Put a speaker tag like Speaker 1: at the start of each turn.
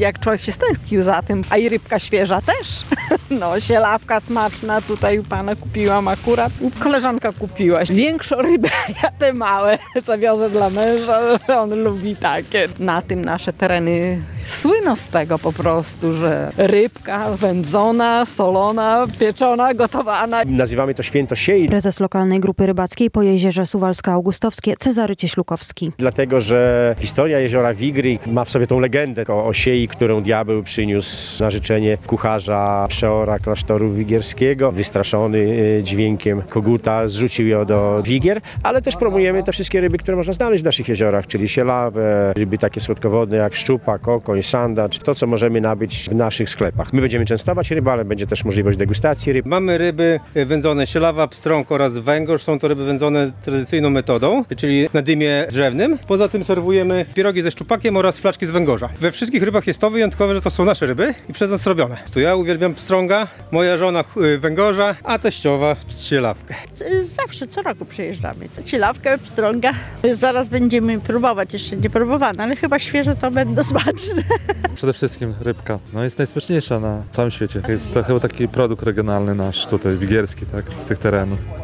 Speaker 1: jak człowiek się stęsknił za tym. A i rybka świeża też. No, sielawka smaczna, tutaj u pana kupiłam akurat. Koleżanka kupiła większą rybę, ja te małe, co wiozę dla męża, on lubi takie. Na tym nasze tereny słyną z tego po prostu, że rybka wędzona, solona, pieczona, gotowana.
Speaker 2: Nazywamy to święto siei.
Speaker 3: Prezes lokalnej grupy rybackiej po Jeziorze Suwalsko-Augustowskie Cezary Cieślukowski.
Speaker 2: Dlatego, że historia jeziora Wigry ma w sobie tą legendę o siei, którą diabeł przyniósł na życzenie kucharza przeora klasztoru wigierskiego. Wystraszony dźwiękiem koguta zrzucił ją do Wigier, ale też promujemy te wszystkie ryby, które można znaleźć w naszych jeziorach, czyli sielawę, ryby takie słodkowodne jak szczupak, okoń, sandacz, to co możemy nabyć w naszych sklepach. My będziemy częstować ryby, ale będzie też możliwość degustacji ryb.
Speaker 4: Mamy ryby wędzone sielawa, pstrąg oraz węgorz. Są to ryby wędzone tradycyjną metodą, czyli na dymie drzewnym. Poza tym serwujemy pierogi ze szczupakiem oraz flaczki z węgorza. We wszystkich rybach jest to wyjątkowe, że to są nasze ryby i przez nas robione. To ja uwielbiam pstrąga, moja żona węgorza, a teściowa sielawkę.
Speaker 5: Zawsze, co roku przyjeżdżamy. Sielawkę, pstrąga. Zaraz będziemy próbować, jeszcze nie próbowane, ale chyba świeże to będą smaczne.
Speaker 6: Przede wszystkim rybka. No jest najsmaczniejsza na całym świecie. Jest to chyba taki produkt regionalny nasz tutaj, wigierski, tak, z tych terenów.